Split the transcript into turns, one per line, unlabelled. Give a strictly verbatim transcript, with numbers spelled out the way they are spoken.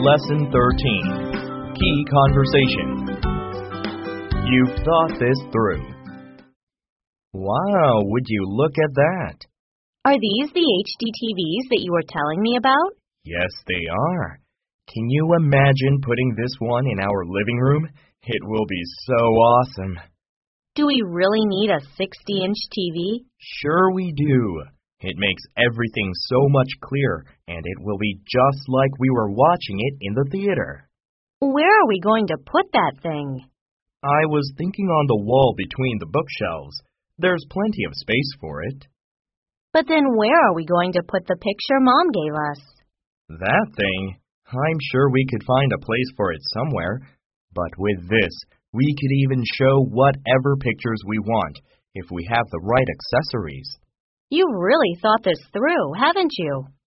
Lesson thirteen, Key Conversation. You've thought this through. Wow, would you look at that?
Are these the H D T Vs that you were telling me about?
Yes, they are. Can you imagine putting this one in our living room? It will be so awesome.
Do we really need a sixty inch T V?
Sure we do. It makes everything so much clearer, and it will be just like we were watching it in the theater.
Where are we going to put that thing?
I was thinking on the wall between the bookshelves. There's plenty of space for it.
But then where are we going to put the picture Mom gave us?
That thing? I'm sure we could find a place for it somewhere. But with this, we could even show whatever pictures we want, if we have the right accessories.
You've really thought this through, haven't you?